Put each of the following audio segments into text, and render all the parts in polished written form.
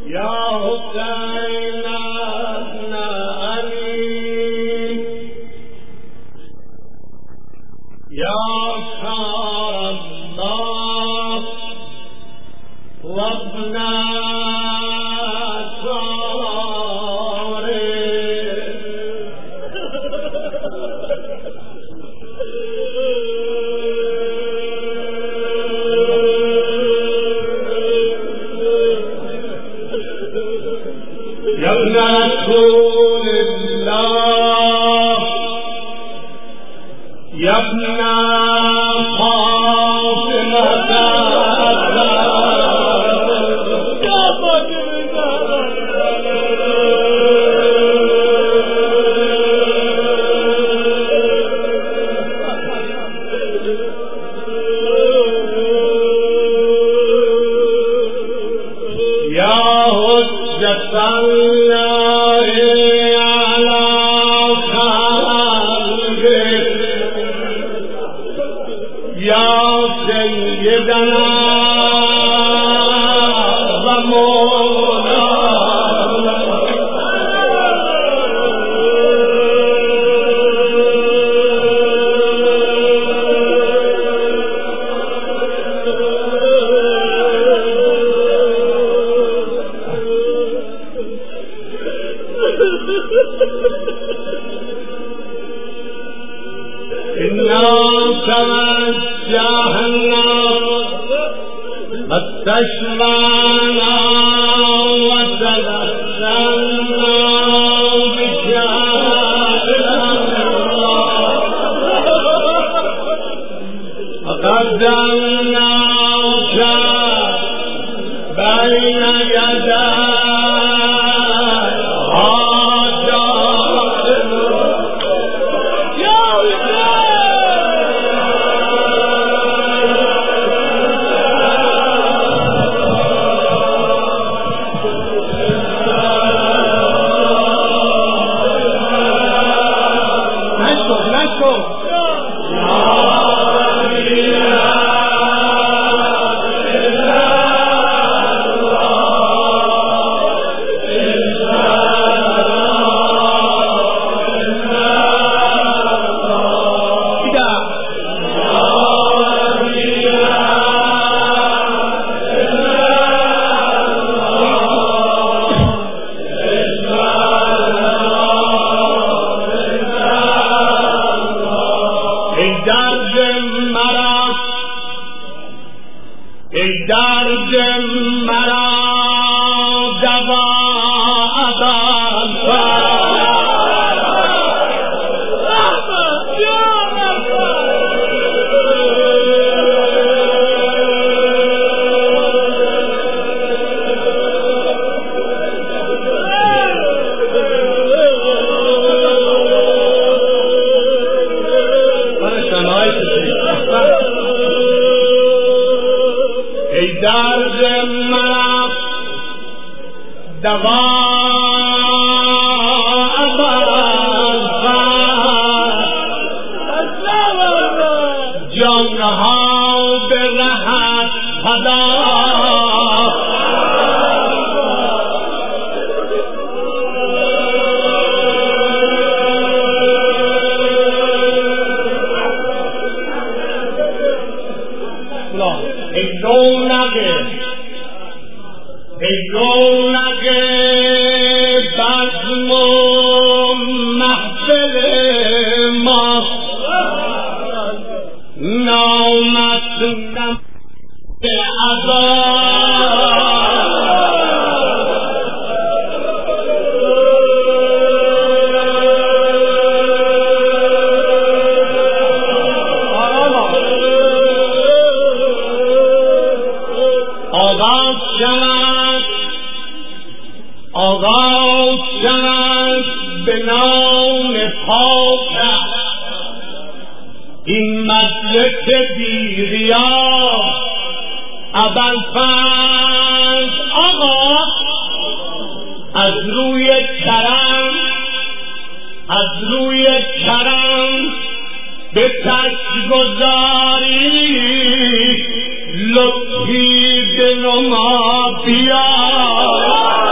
لطفی دل ما بیا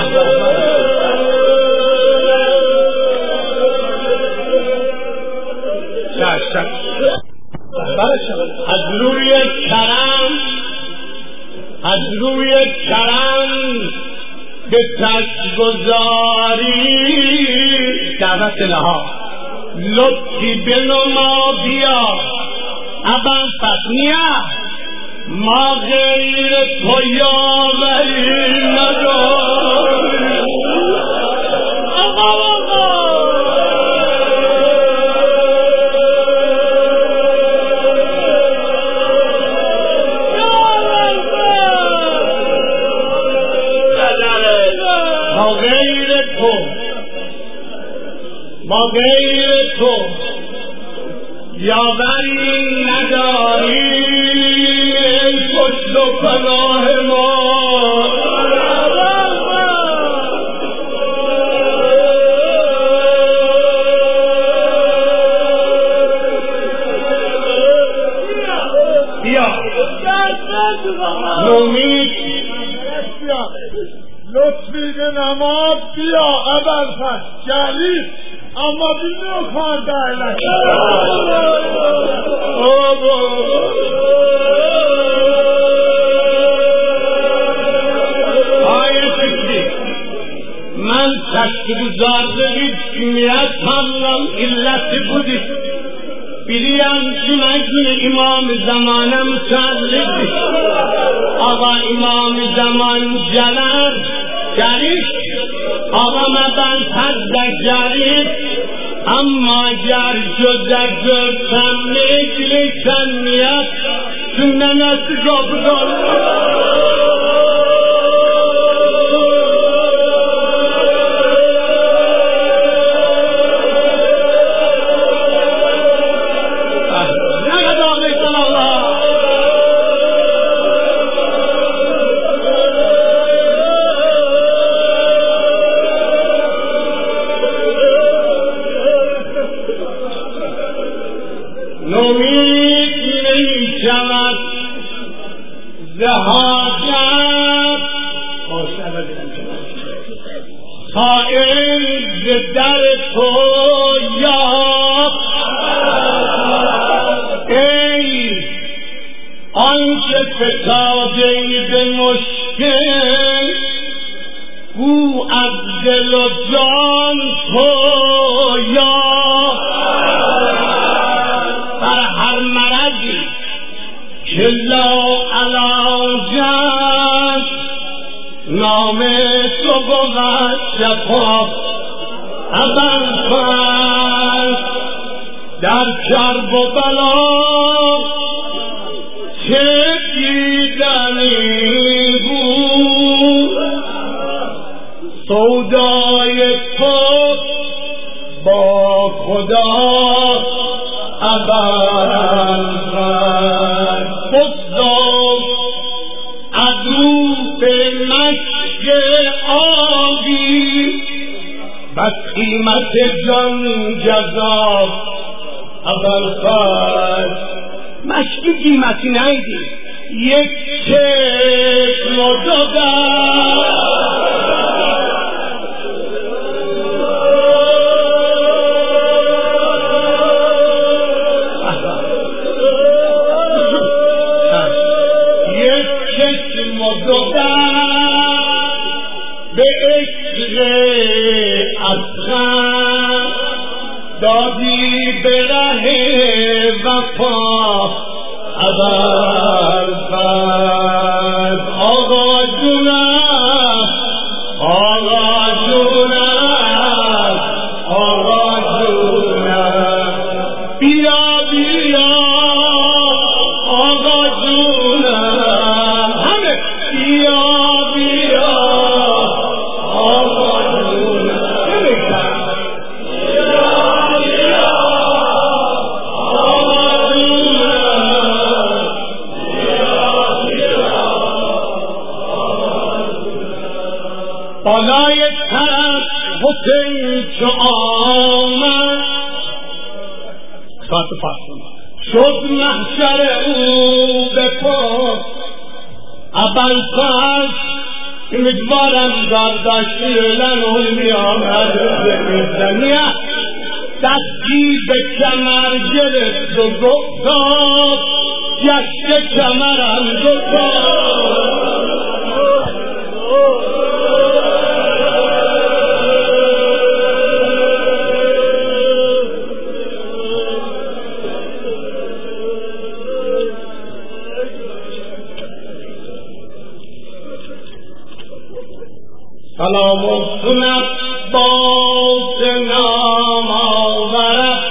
از روی کرم به تشگذاری دعوت لها لطفی بنما بیا ابن فتنیه ما غیر تو یاوری نداری ما غیر تو یاوری نداری پشت و پناه ما بیا نومید لطفی به نماز بیا ابوالفضل جلیل اما بینو کار دارد آیه فکری من تشکرگزار بگید کمیت هملم علت بودی بیلیم جمعی امام زمانه متعلق آقا امام زمان جلال جریش آقا مدن حد جریش اما گر جزگر تمیدلی تنمیت سننت گفت خائن در تو یا ای آنچه فتاده به مشکل او از دل و جان تو یا بر هر مرضی که لا علاجت نام تو بود شفا ابوالفضل در کرب و بلا چه دیدنی بود سودای تو با خدا ابوالفضل بزداد عدو به مشک آبی بس قیمت جان جزا ابوالفضل مشکی قیمتی نیدی یک چشم و به عشق اصغر دادی به ره وفا ابوالفضل آقا جونم آقا جونم آقا جونم بیا بیا آقا جونم همه بیا بیا آقا جونم بالای طرف حسین چو آمد شد محشر او به پا ابوالفضل امیدوارم داشتی لن میامد زمینیه دستی به کمر گرفت و گفتاد گشت کمرم گفتاد سلام و سنت باز نام آورد.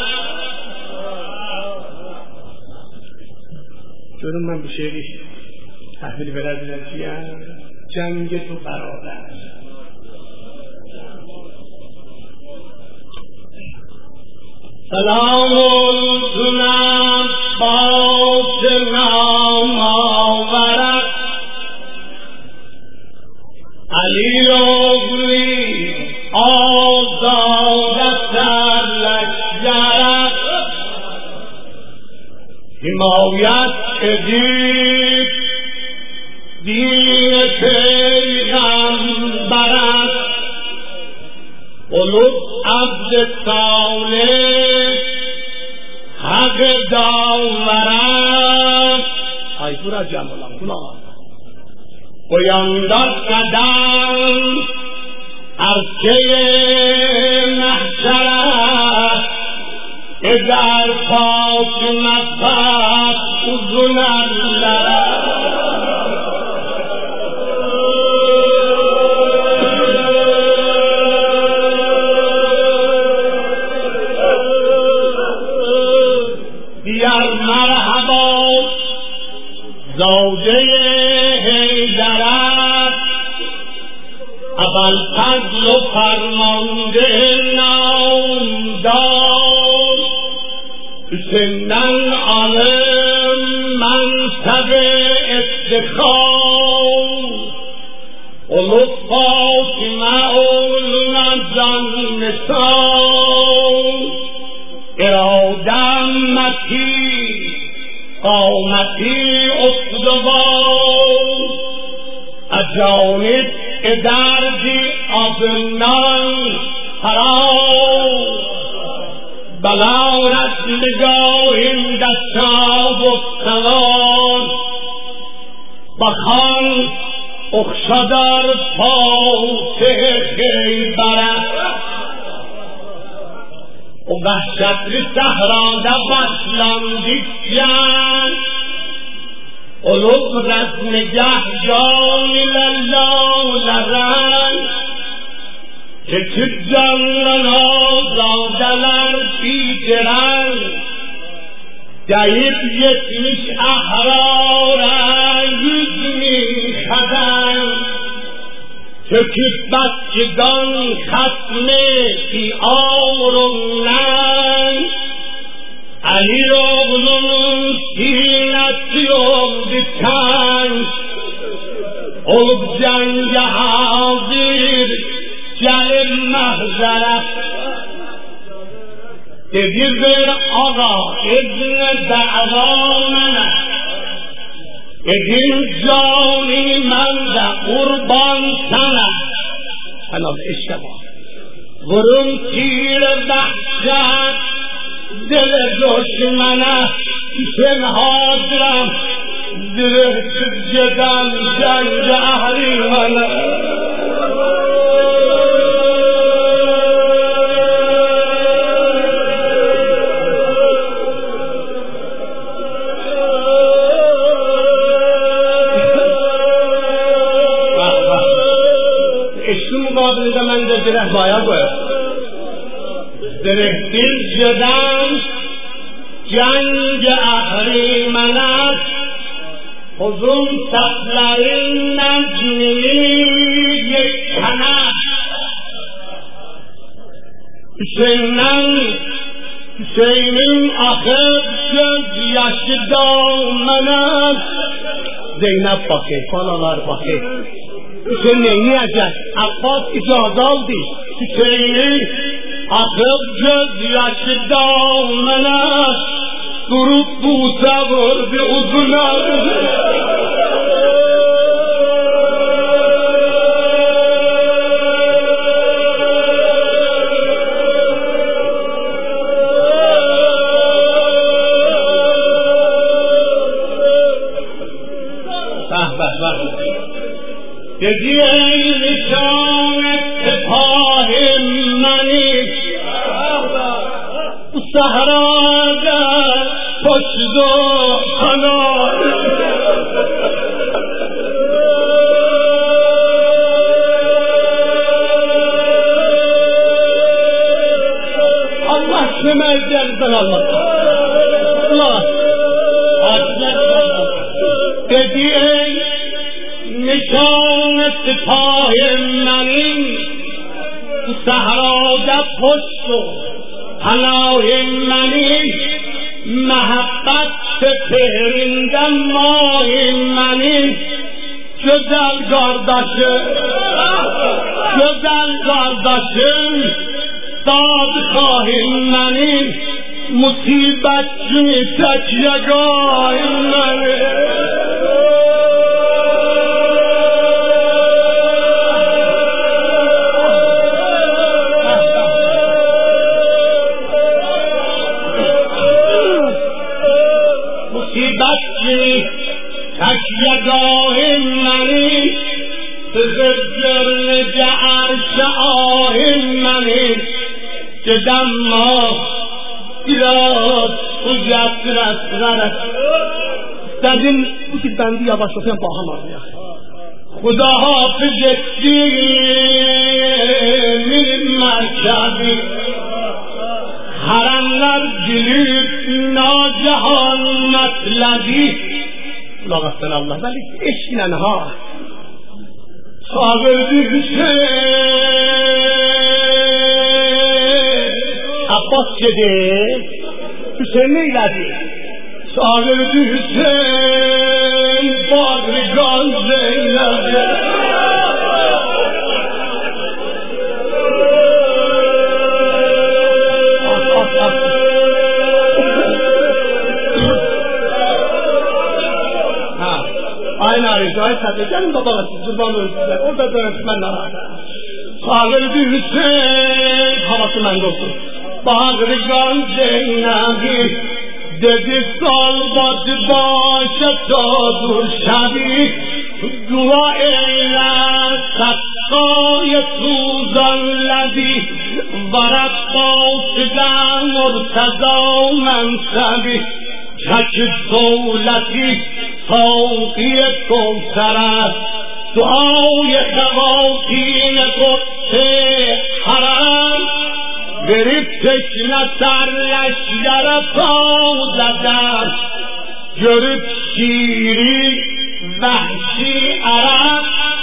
چون من به شعری تحویل برد جنگ تو برادر سلام و سنت باز نام آورد. علی روی آزادت در لشکرت حمایت کردید دین پیغمبرت قلوب عبد صالح حق داورت ای پورا جمالا قیاندار قدم ارچه محشرت ادر پاک مصحف اذن الله بیار مرحبا زوجه حیدرت ابوالفضل و فرمانده نامدار سنن عالم منصب افتخار قلوب فاطمه اولنا نسان ارادم متی قامتی استوار اجانب دردی آبنان حرام بلارت نگاهیم دستاب و سوار بخان اخشدار فاتح خیبرت و وحشت سهرانده بسلاندی جان قلوب رد نگه جان لله لرن که چه جانن آزادلر بیدرن دهیب یتمیش احرارن yüz میخدن که بچگان ختم بی آرونن علی oğlunun sinesi oldu tank olup cenge hazır gelir mahzeret dedi bir ağa edine davamına edin cani men de kurban sana sana işte bu vurun tire dehşet دل دشمنه سن حاضرم درست جدم جنگ اهریمنه اشتو مقابلده من در دره باید باید درهدل شدن جنگ اهریمنت حضون سفلرین نجمی یک کنت Hüseyin'in ahir göz yaşı dağmanat Zeynep bakır, falalar bakır Hüseyin neyini yiyecek? Abbas icazı aldı Hüseyin'in ahir göz yaşı dağmanat Durup buğsa vurdu uzun ağrı بدی ای نشان سپاه منی صحرا در پشت و کنار الله شما جلدن الله بدی ای نشان سپاه منی صحرا در پشت و پناه منی محبت پرندم ماه منی جزل گردشم داد خواهی منی مصیبت جونی تکیگاه منی تکیگاه منی زجر عرش آه منی که دما ایراد اوجت رسرد این بوسید بندی یا باشتیم با هم آریا خدا حافظتی میریم مرکبی حرملر گلید ناجهان مطلبی لا غفر الله ولی عشق ننها شاگردی عباس شده حسین ایلادی شاگردی حسین بادرگان زینبی های صدقه بابا زبان او بدون من نراحتم شاگردی حسین حواس من گفت بادرگان زینبی دیدی سال باشه تا دور شدی دعا ایلت سقای سوزان لدی برد باشدن مرتضا منصبی چک دولتی توقی کوثر است دعای خواتین قدس حرم گریب تشنه سر لشگر پا زدن گریب شیری وحشی عرب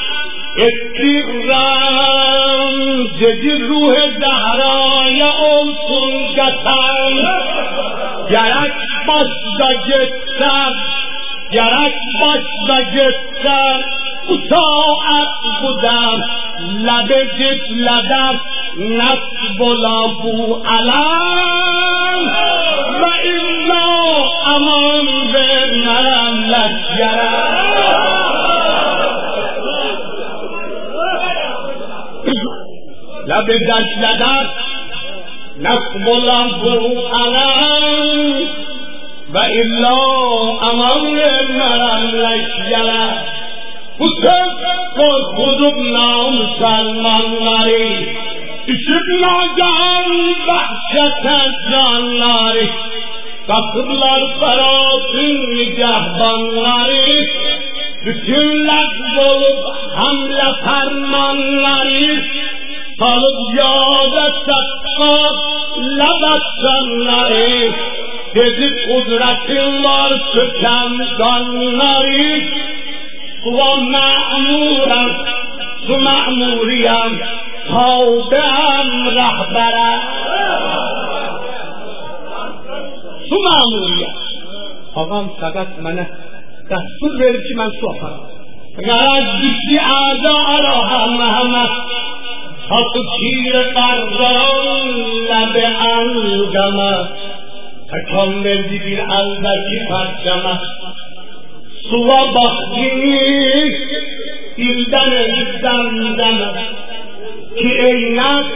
اتیغرم جدی روح زهرای اوسون گتن گرک باش دا گتن گرک باش دا گتن ساعت بودم لبجت لدم نصب لابو علم و ایلا امان به نرم لشگرم لبجت لدم نصب لابو علم و ایلا امان به نرم لشگرم حسین قل خودم نام سلمان ناری اشبنا جان وحشت جان ناری قصرلر فراتین نگهبان ناری bütün lak olup hamle ferman nari salıp yağda sakmak labatsan nari dedi kudretin var söken ganları و معمورم تو معموریم تاودم رهبرم تو معموریم آقام فقط منه دستور بریم که من صحبت غرض بیشی اعضا را همه تا تو چیر قرضان لب انگمه تکان بردی بیر البکی پرچمه سوا بخشی ایلدن زندن که اینک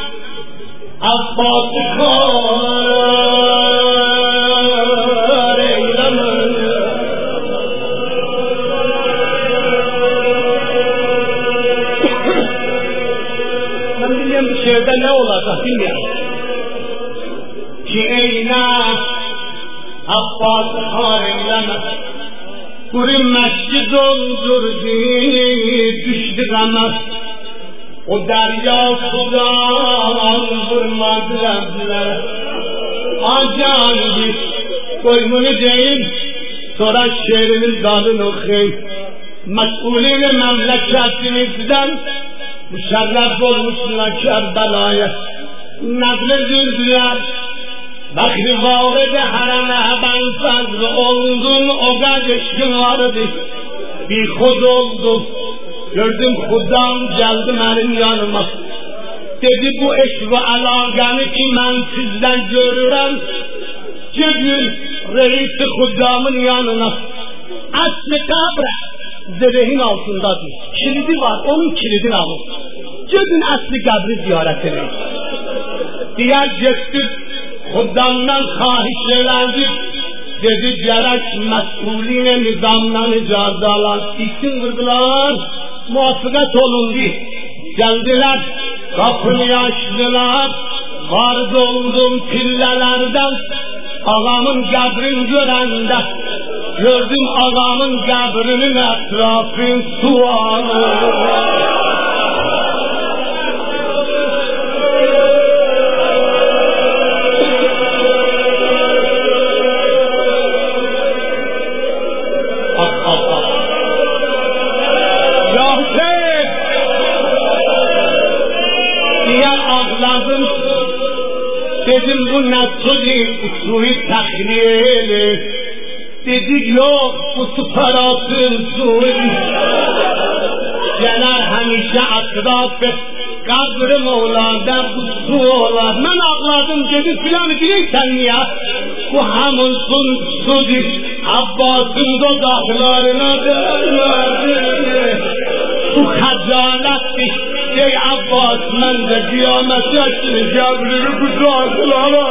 عباس کار ایلم Göreyim şehirde ne olacak bilmiyorum. Ki eyne Abbas harimleme Kurim mescid oldurdu düştü gamaz O derya sudan vurmadı evlere Acan koymunu deyin sonra şehrimin dalını okuyun Mesulini memleketimizden müşerref olmuşlar Kerbela'ya Nakledildiler Bakri vardı hareme ben fazla oldum o kardeşim vardı Bir hud oldum Gördüm Hudam geldi benim yanıma Dedi bu eş ve alâganı ki ben sizden görürüm Gidin reisi Hudam'ın yanına Aslı kabre Zerehin altındadır Kilidi var onun kilidini alın Gidin aslı kabri ziyaret edin Diğer gittik Hudam'dan kahişlelendik Dedi gerek mesuline nizamdan icazı alan İsim vurdular Muvaffıkat olundu Geldiler kapıyı açtılar Var doldum pillelerden Ağamın kabrini görende Gördüm ağamın kabrinin etrafın sualı Dedim bu nasıl usulü tahlili Dedik yok bu süperatın suyu Gelir hemşe atrafı Kabri Mevla'da bu su olar Ben ağladım dedim filanı bilirsen ya Bu hamılsın sudur Abbas'ın dodaklarına dönmedi Bu hacalettir Ey Abbas ben de kıyamet yaşını kabrini kucaklara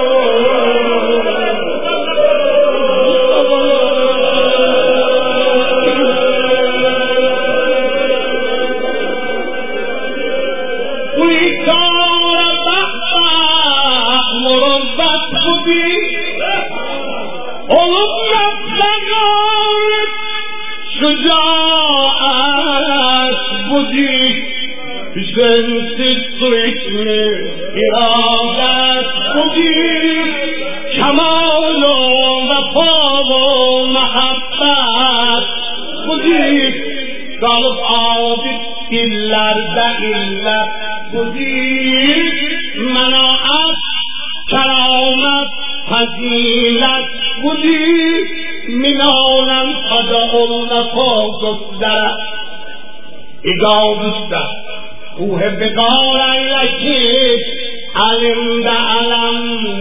Bu ikara bakma murabbat bu bir Olup yapsana şücaat bu bir Sensiz su içmi iradet bugün Kemal-o vefa-o mehabbet bugün Kalıp abid dillerde illet bugün Menaat, keramet, fazilet bugün Minalen fada ol vefa göster İgavüster Ruh begar eyleşir, elimde alem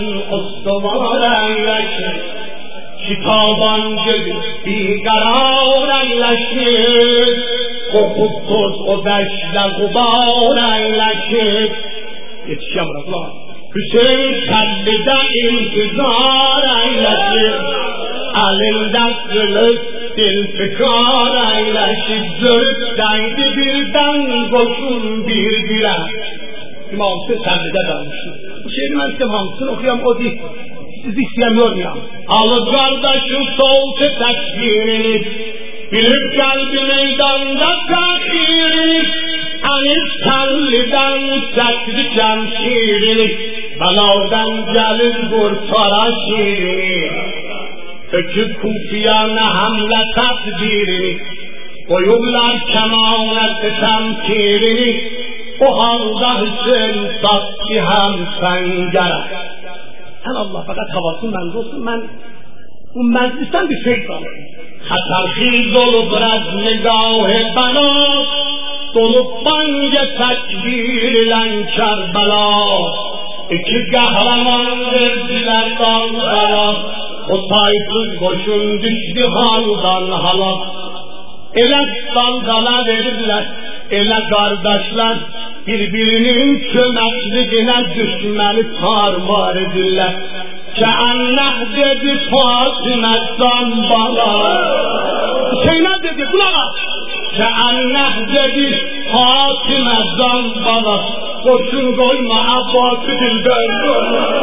ustavar eyleşir. Kitaban gözü biqarar eyleşir, kopup toz o deşle gubar eyleşir. Yetişemiyorum lan. Hüseyin kellide intizar eyleşir, elimde kılıç dil fikar eyleşir. Zörükteydi birden koşun bir dile. İmam Hüseyin kendide dönmüştür. Bu şehri ben size hamsını okuyam o değil. Sizi isteyemiyorum ya. Alı kardeşin soğutu tekbiriniz. Bilip geldi meydanda takdiriniz. Anis kelliden sekdi şemşiriniz. Belavdan gelir kurtara şiiriniz. Öküp kufiyane hamle takdiriniz. Koyurlar kemanet temkirini. O halda Hüseyin sattı hem sengere. Sen Allah fakat havasın ben dostum ben bu meclisten bir şey sanırım. Hatarhiz olup reznigah bana dolup bange tekbirlen Kerbela. İki kahraman verdiler dalgara. O sayısız boşun düştü haldan hala. Ele dalgala verirler, ele kardeşler birbirinin kömekliğine düşmeli tarmar edirler. Keanneh dedi Fatıme'dan bana. Hüseyin'e dedi kulağa. Keanneh dedi Fatıme'dan bana. خوشون گل محبات دلبر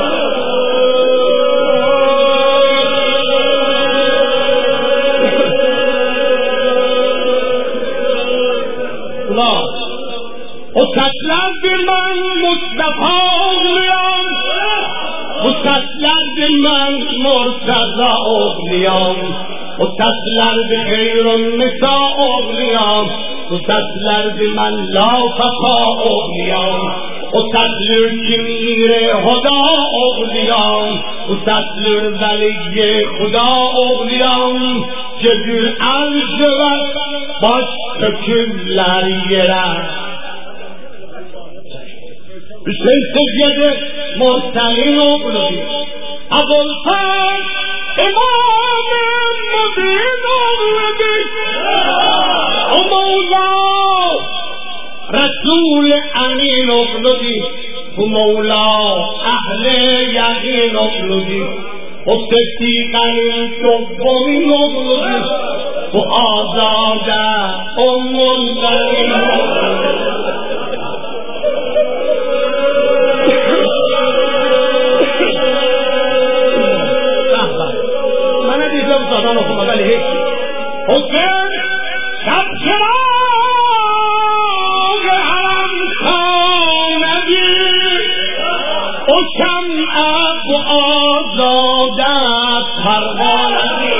Uçaklardır ben Mustafa oğluyam, uçaklardır ben Murtaza oğluyam, uçaklardır Heyrun Nisa oğluyam, uçaklardır ben Lafafa oğluyam, uçaklar Kimire Huda oğluyam, uçaklar Veliye Huda oğluyam, Cebül arş ve baş hükümler yere. Hüseyin Seyyid Murselin oğludur. Abulfaz İmam-ı Mübin oğludur. O Mevla Resul-i Amin oğludur. Bu Mevla Ahl-i Yakin oğludur. O Sıddık-ın Tobbomin oğludur. Bu Azade Ummul-Berin oğludur. زدان okuma ولی هیچ حسین شب چراغ حرم خانگی و شمع و آزادت پروانگی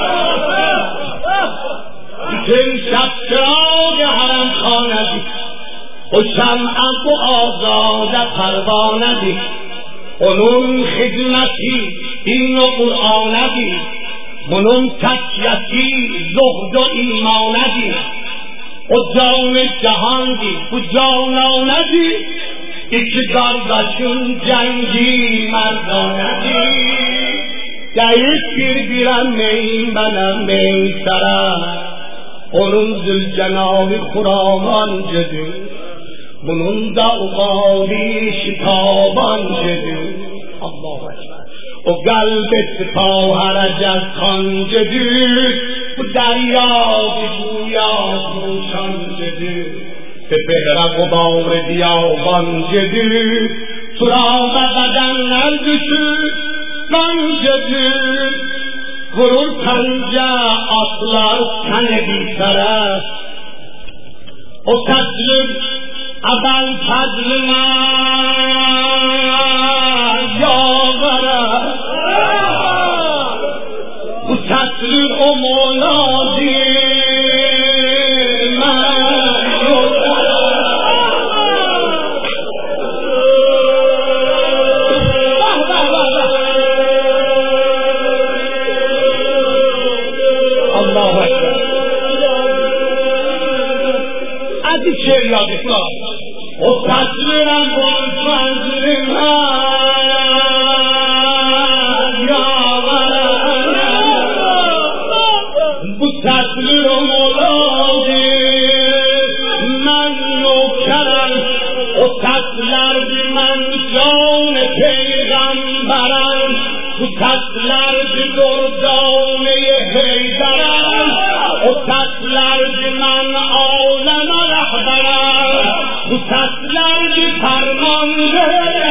حسین شب چراغ حرم خانگی و شمع و آزادت پروانگی onun خدمتی دین و قرآنگی bunun تکیتی زهد و ایمانگی و جان جهاندی و جانانگی iki kardeşin cengi merdانگی deyip bir emmeyin benim meysere onun zülcenali Kur'ancıdır bunun da uğali şitabancıdır Allahu Ekber o قلبت پاهرج از خانجدود و دریا بگویا روشان جدود به بهر غبار بیابان جدود سراغ بدن نردشود من جدود غرور پنجه اطلار تن بیتره و تجرب اول فضل من یاوره و تطلب و مولادی من الله اکبر از این شعر یادت و تطلبم و فضل تطلیر و مولادی من نوکرم و تطلر بی من جان پیغمبرم و تطلر بی دردانه حیدرم و تطلر بی من عالم رهبرم و تطلر بی فرمانده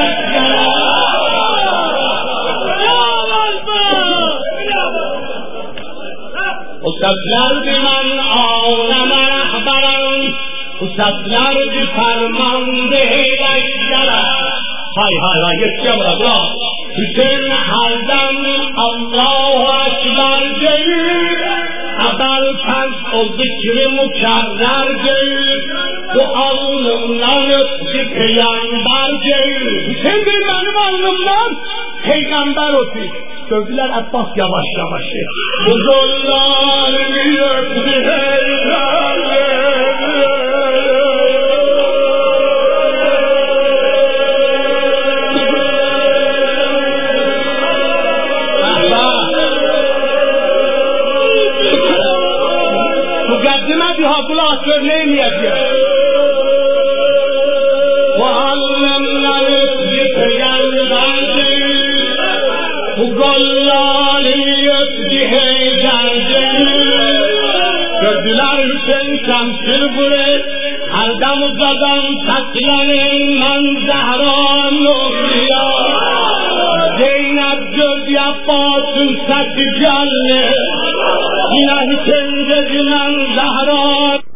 Ustadlar biman ağlama rahbaran Ustadlar bi farmande heydaylara Hay hay hay yetişe bırakla Hüseyin haldan Allahu Ekber deyir Abel kez o zikri mükerrer deyir Bu alnımdan öptü peygamber deyir Hüseyin bir benim alnımdan peygamber öptü Sözler Abbas yavaş yavaş Buzullar yöktü مقدمه ها بلا سرنه میاد وعلمنا الذكر ينبغي وقلاليت جهي جنجي Gördüler Hüseyin şemsir bure هر دم زدم تکلن من زهرا نوریا زینب جز یفاتون سک جنه نه کنده من زهرا